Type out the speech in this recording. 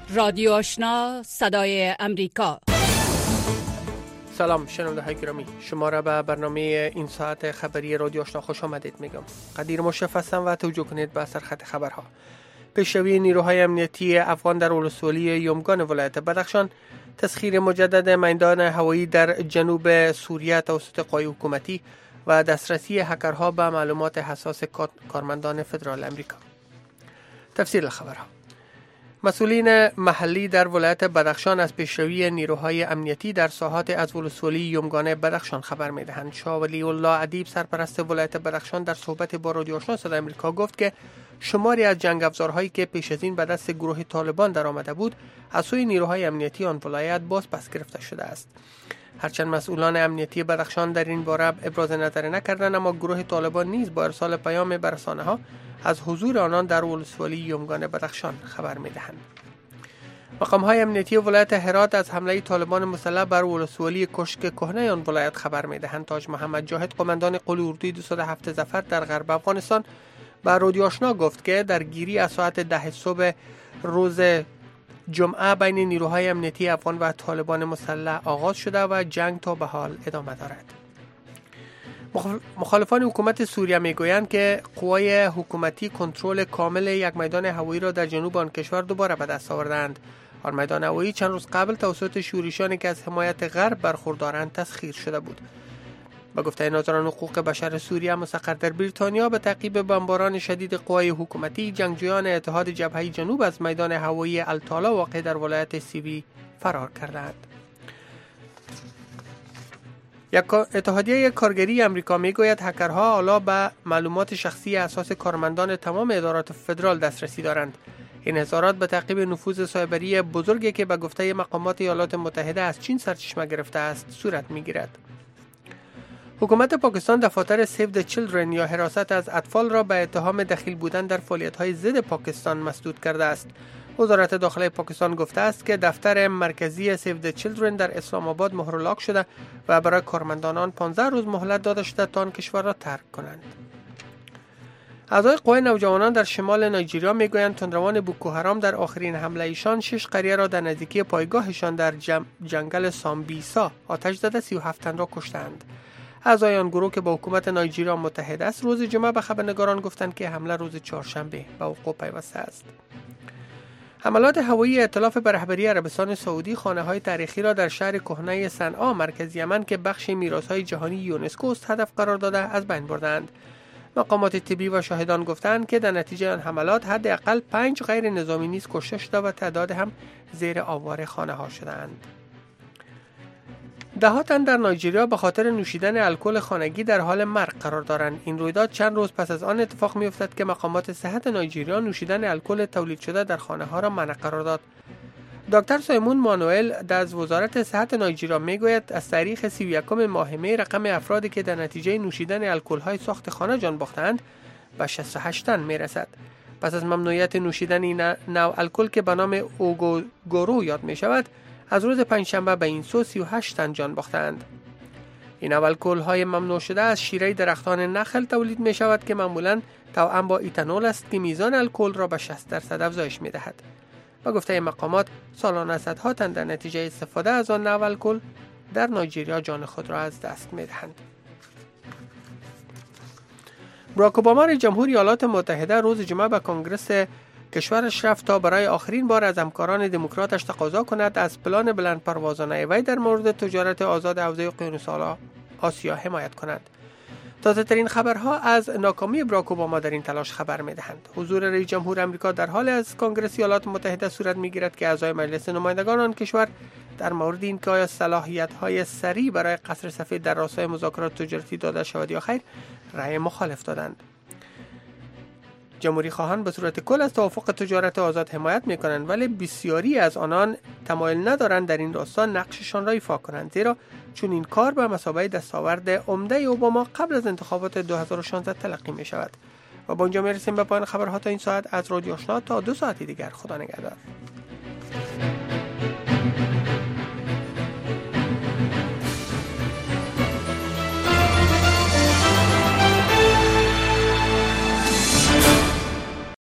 رادیو آشنا صدای امریکا. سلام شنونده های گرامی، شما را به برنامه این ساعت خبری رادیو آشنا خوش آمدید میگم. قدیر مشرف هستم و توجه کنید به سرخط خبرها. پیشروی نیروهای امنیتی افغان در ولسوالی یمگان ولایت بدخشان، تسخیر مجدد میدان هوایی در جنوب سوریه توسط قوای حکومتی و دسترسی هکرها به معلومات حساس کارمندان فدرال امریکا. تفسیر الخبرها. مسئولین محلی در ولایت بدخشان از پیشروی نیروهای امنیتی در ساحات از ولسوالی یمگان بدخشان خبر می‌دهند. شاه ولی الله ادیب سرپرست ولایت بدخشان در صحبت با رادیو آشنا صدای امریکا گفت که شماری از جنگ افزارهایی که پیش از این به دست گروه طالبان در آمده بود از سوی نیروهای امنیتی آن ولایت باز پس گرفته شده است. هرچند مسئولان امنیتی بدخشان در این باره ابراز نظر نکردند، اما گروه طالبان نیز با ارسال پیام به رسانه‌ها از حضور آنان در ولسوالی یمگان بدخشان خبر می‌دهند. مقام‌های امنیتی ولایت هرات از حمله طالبان مسلح بر ولسوالی کشک کهنه آن ولایت خبر می‌دهند. تاج محمد جاهد قماندان قول اردوی 207 ظفر در غرب افغانستان به رادیو آشنا گفت که درگیری از ساعت 10 صبح روز جمعه بین نیروهای امنیتی افغان و طالبان مسلح آغاز شده و جنگ تا به حال ادامه دارد. مخالفان حکومت سوریه میگویند که قوای حکومتی کنترل کامل یک میدان هوایی را در جنوب آن کشور دوباره به دست آوردند. آن میدان هوایی چند روز قبل توسط شورشیانی که از حمایت غرب برخوردارند تسخیر شده بود. با گفته ناظران حقوق بشر سوریه مستقر در بریتانیا، به تعقیب بمباران شدید قوای حکومتی، جنگجویان اتحاد جبهه جنوب از میدان هوایی التالا واقع در ولایت سیوی فرار کردند. اتحادیه کارگری امریکا میگوید هکرها حالا به معلومات شخصی اساس کارمندان تمام ادارات فدرال دسترسی دارند. این اظهارات به تعقیب نفوذ سایبری بزرگی که به گفته مقامات ایالات متحده از چین سرچشمه گرفته است صورت میگیرد. حکومت پاکستان دفاتر سیو د چیلدرن یا حراست از اطفال را به اتهام دخیل بودن در فعالیت‌های ضد پاکستان مسدود کرده است. وزارت داخله پاکستان گفته است که دفتر مرکزی سیو د چیلدرن در اسلام آباد مهر و لاک شده و برای کارمندان 15 روز مهلت داده شده تا آن کشور را ترک کنند. اعضای قوای نوجوانان در شمال نایجریا میگویند تندروان بوکو حرام در آخرین حمله ایشان 6 قریه را در نزدیکی پایگاهشان در جنگل سامبیسا آتش زده 37 تن را کشتند. اعضای آن گروه که با حکومت نایجریا متحد است روز جمعه به خبرنگاران گفتند که حمله روز چهارشنبه به وقوع پیوسته است. حملات هوایی ائتلاف به رهبری عربستان سعودی خانه‌های تاریخی را در شهر کهنه صنعا مرکز یمن که بخش میراث‌های جهانی یونسکو است هدف قرار داده از بین بردند. مقامات طبی و شاهدان گفتند که در نتیجه آن حملات حداقل 5 غیر نظامی نیز کشته شده و تعداد هم زیر آوار خانه‌ها شدند. ده ها تن در نایجریا به خاطر نوشیدن الکل خانگی در حال مرگ قرار دارند. این رویداد چند روز پس از آن اتفاق می‌افتد که مقامات صحت نایجریا نوشیدن الکل تولید شده در خانه‌ها را منع قرار داد. دکتر سایمون مانوئل از وزارت صحت نایجریا میگوید از تاریخ 31 ماه می رقم افرادی که در نتیجه نوشیدن الکل‌های ساخت خانه جان باختند به 68 تن میرسد. پس از ممنوعیت نوشیدن این نوع الکل که به نام اوگورو یاد می‌شود، از روز پنجشنبه به این سو 38 تن جان باختند. این الکل‌های ممنوع شده از شیره درختان نخل تولید می شود که معمولاً توأم با ایتانول است که میزان الکل را به 60% افزایش می دهد. با گفته مقامات سالانه صدها تن در نتیجه استفاده از آن نوع الکل در نایجریا جان خود را از دست می دهند. باراک اوباما جمهوری ایالات متحده روز جمعه به کنگره کشورش رفت تا برای آخرین بار از همکاران دموکراتش تقاضا کند از پلان بلند پروازانه وی در مورد تجارت آزاد حوزه اقیانوس آسیا حمایت کنند. تازه ترین خبرها از ناکامی باراک اوباما در این تلاش خبر می‌دهند. حضور رئیس جمهور آمریکا در حال از کنگره ایالات متحده صورت می‌گیرد که اعضای مجلس نمایندگان آن کشور در مورد اینکه آیا صلاحیت‌های سریع برای قصر سفید در راستای مذاکرات تجارتی داده شود یا خیر رأی مخالف دادند. جمهوری خواهان به صورت کل از توافق تجارت آزاد حمایت می‌کنند، ولی بسیاری از آنان تمایل ندارند در این راستا نقششان را ایفا کنند، زیرا چون این کار به مثابه دستاورد عمده اوباما قبل از انتخابات 2016 تلقی می‌شود. و با اینجا میرسیم به پایان خبرها تا این ساعت از رادیو آشنا. تا 2 ساعت دیگر خدا نگهدار.